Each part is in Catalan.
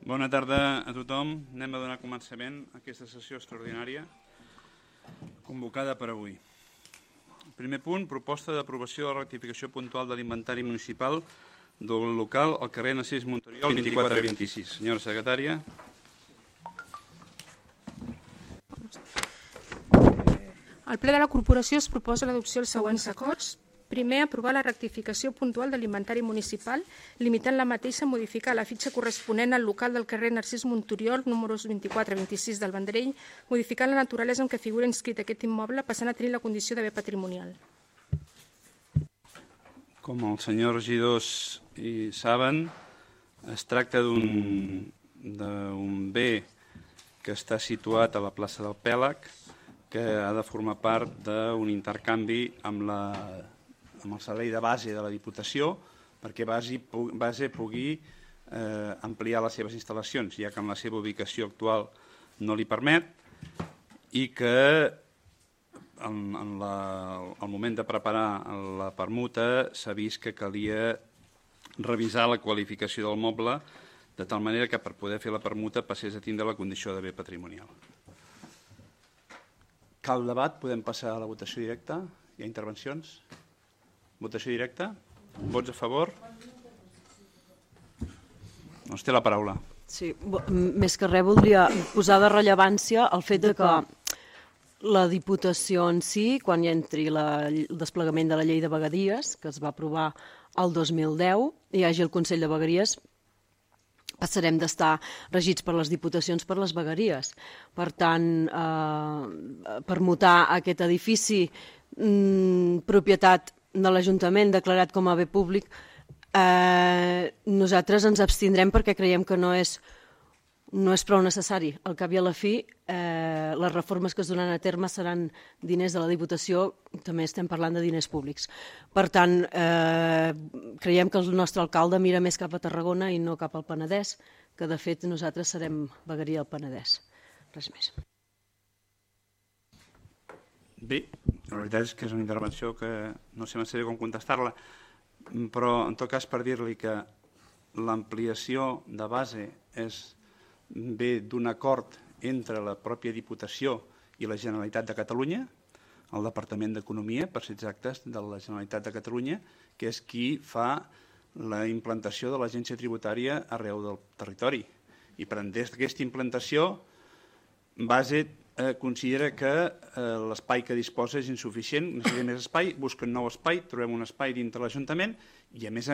Bona tarda a tothom. Anem a donar començament a aquesta sessió extraordinària convocada per avui. Primer punt, proposta d'aprovació de la rectificació puntual de l'inventari municipal del local al carrer Narcís Monturiol 2426. Senyora secretària. Al ple de la corporació es proposa l'adopció dels següents acords. Primer, aprovar la rectificació puntual de l'inventari municipal, limitant la mateixa a modificar la fitxa corresponent al local del carrer Narcís Monturiol, números 24-26 del Vendrell, modificant la naturalesa en què figura inscrit aquest immoble, passant a tenir la condició de bé patrimonial. Com els senyors regidors hi saben, es tracta d'un bé que està situat a la plaça del Pèlag, que ha de formar part d'un intercanvi amb el servei de base de la Diputació perquè base pugui ampliar les seves instal·lacions, ja que en la seva ubicació actual no li permet, i que al moment de preparar la permuta s'ha vist que calia revisar la qualificació del moble de tal manera que per poder fer la permuta passés a tindre la condició de bé patrimonial. Cal debat? Podem passar a la votació directa? Hi ha intervencions? Votació directa? Vots a favor? Doncs té la paraula. Sí, més que res voldria posar de rellevància el fet de que la Diputació en si, quan hi entri el desplegament de la llei de vegueries, que es va aprovar el 2010, hi hagi el Consell de Vegueries, passarem d'estar regits per les diputacions per les vegueries. Per tant, permutar aquest edifici propietat de l'Ajuntament declarat com a bé públic, nosaltres ens abstindrem perquè creiem que no és prou necessari. Al cap i a la fi, les reformes que es donen a terme seran diners de la Diputació, també estem parlant de diners públics. Per tant, creiem que el nostre alcalde mira més cap a Tarragona i no cap al Penedès, que de fet nosaltres serem vegueria del Penedès. Res més. Bé, la veritat és que és una intervenció que no sé massa bé com contestar-la, però en tot cas per dir-li que l'ampliació de base ve d'un acord entre la pròpia Diputació i la Generalitat de Catalunya, el Departament d'Economia, per ser exactes, de la Generalitat de Catalunya, que és qui fa la implantació de l'agència tributària arreu del territori. I per des d'aquesta implantació, base considera que l'espai que disposa és insuficient, necessita més espai, busca un nou espai, trobem un espai dintre l'Ajuntament i, a més,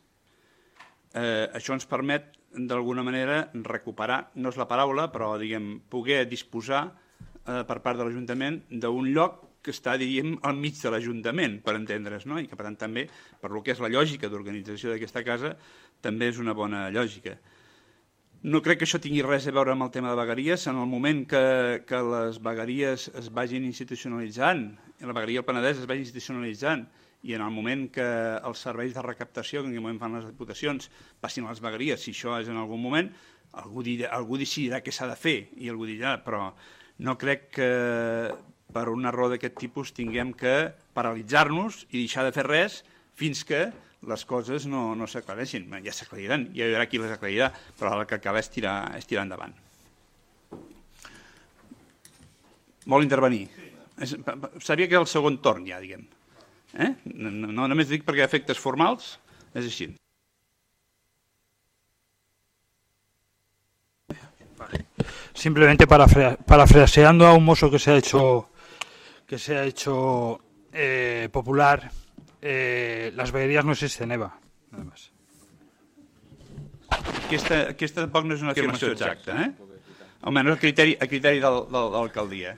això ens permet d'alguna manera recuperar, no és la paraula, però poder disposar per part de l'Ajuntament d'un lloc que està, al mig de l'Ajuntament, per entendre's, i que, per tant, també, per lo que és la lògica d'organització d'aquesta casa, també és una bona lògica. No crec que això tingui res a veure amb el tema de vegueries. En el moment que les vegueries es vagin institucionalitzant, la vegueria del Penedès es vagi institucionalitzant, i en el moment que els serveis de recaptació, que en aquell moment fan les diputacions, passin a les vegueries, si això és en algun moment, algú decidirà què s'ha de fer, i algú dirà, però no crec que per un error d'aquest tipus tinguem que paralitzar-nos i deixar de fer res fins que les coses no s'aclareixin. Ja s'aclariran, ja hi haurà qui les aclarirà, però el que cal és tirar endavant. Vol intervenir? Sabia que era el segon torn ja, diguem. No només dic perquè hi ha efectes formals, és així. Simplemente parafraseando a un mozo que se ha hecho popular, las veguerías no existen, Eva. Nada más. Aquesta tampoc no és una afirmació exacta, almenys a criteri de l'alcaldia.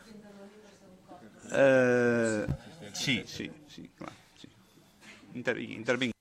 Sí, clar. Intervinc.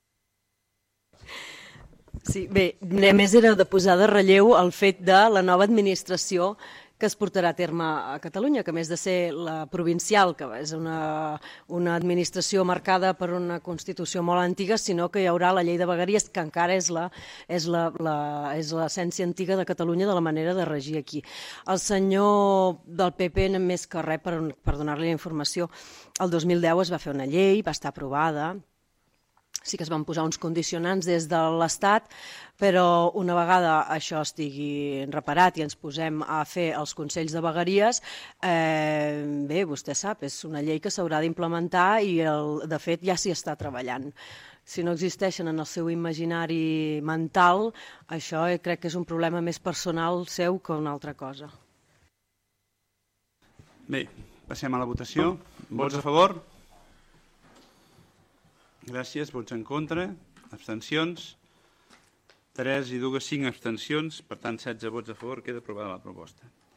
Sí, bé, només era de posar de relleu el fet de la nova administració que es portarà a terme a Catalunya, que a més de ser la provincial, que és una administració marcada per una Constitució molt antiga, sinó que hi haurà la llei de vegueries, que encara és l'essència antiga de Catalunya de la manera de regir aquí. El senyor del PP, més que res, per donar-li la informació, el 2010 es va fer una llei, va estar aprovada, sí que es van posar uns condicionants des de l'Estat, però una vegada això estigui reparat i ens posem a fer els consells de vegueries, bé, vostè sap, és una llei que s'haurà d'implementar i, de fet, ja s'hi està treballant. Si no existeixen en el seu imaginari mental, això crec que és un problema més personal seu que una altra cosa. Bé, passem a la votació. Vots a favor? Gràcies. Vots en contra? Abstencions? 3 i 2, 5 abstencions. Per tant, 16 vots a favor. Queda aprovada la proposta.